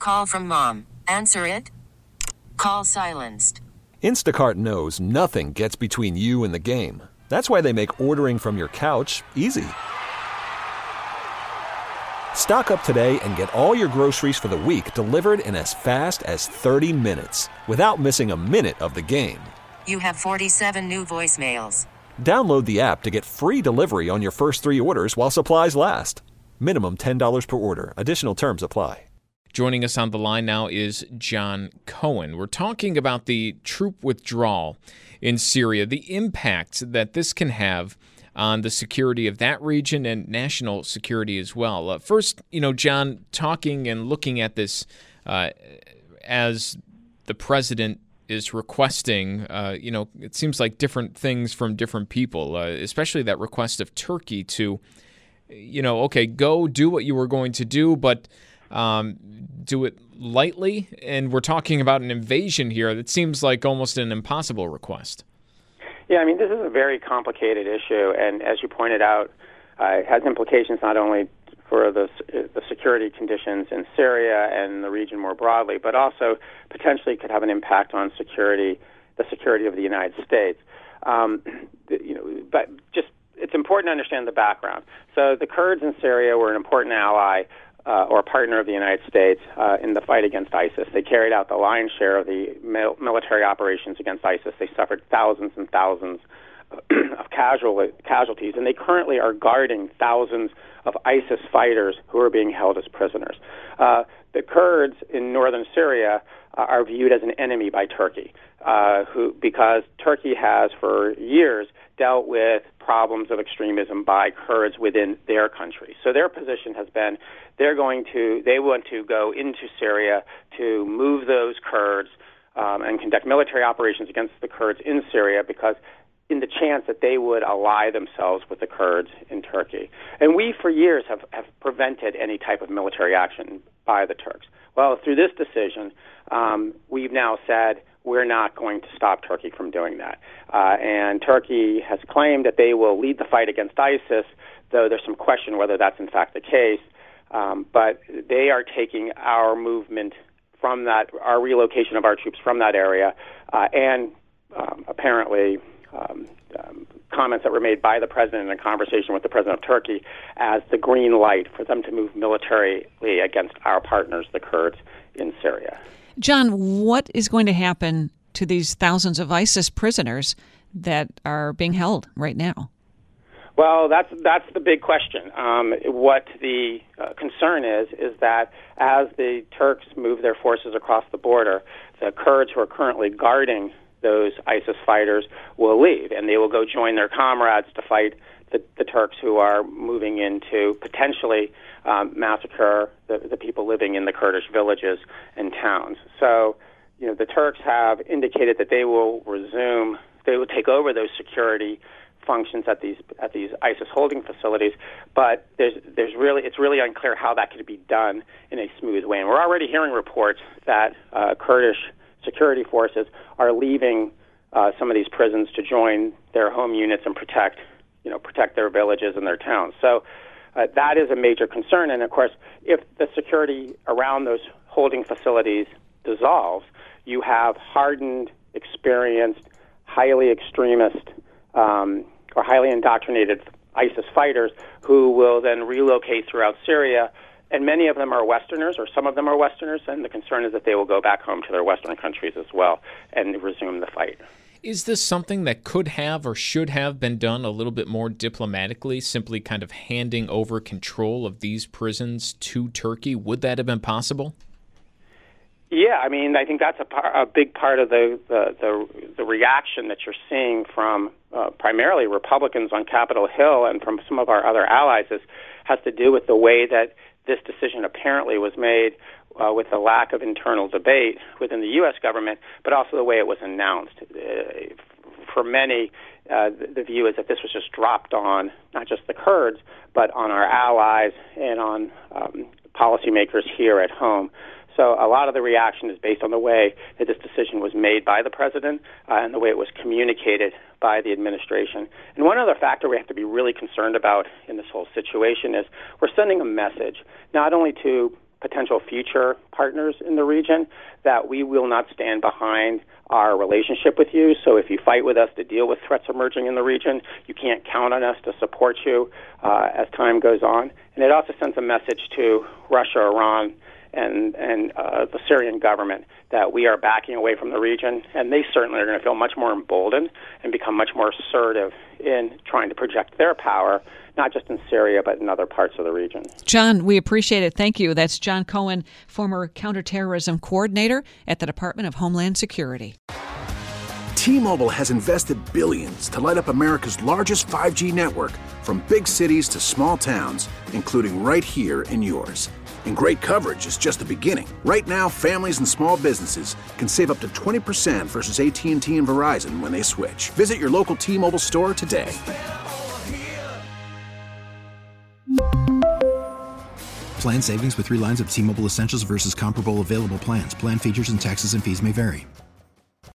Call from mom. Answer it. Call silenced. Instacart knows nothing gets between you and the game. That's why they make ordering from your couch easy. Stock up today and get all your groceries for the week delivered in as fast as 30 minutes without missing a minute of the game. You have 47 new voicemails. Download the app to get free delivery on your first 3 orders while supplies last. Minimum $10 per order. Additional terms apply. Joining us on the line now is John Cohen. We're talking about the troop withdrawal in Syria, the impact that this can have on the security of that region and national security as well. First, John, talking and looking at this as the president is requesting, it seems like different things from different people, especially that request of Turkey to, go do what you were going to do, but do it lightly. And we're talking about an invasion here that seems like almost an impossible request. Yeah, this is a very complicated issue, and as you pointed out, it has implications not only for the security conditions in Syria and the region more broadly, but also potentially could have an impact on the security of the United States. But just it's important to understand the background. So the Kurds in Syria were an important ally or partner of the United States in the fight against ISIS. They carried out the lion's share of the military operations against ISIS. They suffered thousands and thousands of casualties, and they currently are guarding thousands of ISIS fighters who are being held as prisoners. The Kurds in northern Syria are viewed as an enemy by Turkey, because Turkey has for years dealt with problems of extremism by Kurds within their country. So their position has been they want to go into Syria to move those Kurds and conduct military operations against the Kurds in Syria because in the chance that they would ally themselves with the Kurds in Turkey. And we, for years, have prevented any type of military action by the Turks. Well, through this decision, we've now said we're not going to stop Turkey from doing that. And Turkey has claimed that they will lead the fight against ISIS, though there's some question whether that's in fact the case. But they are taking our movement from that, our relocation of our troops from that area, and apparently comments that were made by the president in a conversation with the president of Turkey as the green light for them to move militarily against our partners, the Kurds, in Syria. John, what is going to happen to these thousands of ISIS prisoners that are being held right now? Well, that's the big question. What the concern is that as the Turks move their forces across the border, the Kurds who are currently guarding those ISIS fighters will leave, and they will go join their comrades to fight the Turks who are moving in to potentially massacre the people living in the Kurdish villages and towns. So, the Turks have indicated that they will take over those security functions at these ISIS holding facilities, but it's really unclear how that could be done in a smooth way. And we're already hearing reports that Kurdish security forces are leaving some of these prisons to join their home units and protect their villages and their towns. So that is a major concern. And of course, if the security around those holding facilities dissolves, you have hardened, experienced, highly extremist or highly indoctrinated ISIS fighters who will then relocate throughout Syria. And many of them are Westerners, or some of them are Westerners, and the concern is that they will go back home to their Western countries as well and resume the fight. Is this something that could have or should have been done a little bit more diplomatically, simply kind of handing over control of these prisons to Turkey? Would that have been possible? Yeah, I think that's a big part of the reaction that you're seeing from primarily Republicans on Capitol Hill and from some of our other allies has to do with the way that this decision apparently was made with a lack of internal debate within the U.S. government, but also the way it was announced. For many, the view is that this was just dropped on not just the Kurds, but on our allies and on policymakers here at home. So a lot of the reaction is based on the way that this decision was made by the president and the way it was communicated by the administration. And one other factor we have to be really concerned about in this whole situation is we're sending a message not only to potential future partners in the region, that we will not stand behind our relationship with you. So if you fight with us to deal with threats emerging in the region, you can't count on us to support you as time goes on. And it also sends a message to Russia, Iran, and the Syrian government that we are backing away from the region, and they certainly are going to feel much more emboldened and become much more assertive in trying to project their power, not just in Syria, but in other parts of the region. John, we appreciate it. Thank you. That's John Cohen, former counterterrorism coordinator at the Department of Homeland Security. T-Mobile has invested billions to light up America's largest 5G network, from big cities to small towns, including right here in yours. And great coverage is just the beginning. Right now, families and small businesses can save up to 20% versus AT&T and Verizon when they switch. Visit your local T-Mobile store today. Plan savings with 3 lines of T-Mobile Essentials versus comparable available plans. Plan features and taxes and fees may vary.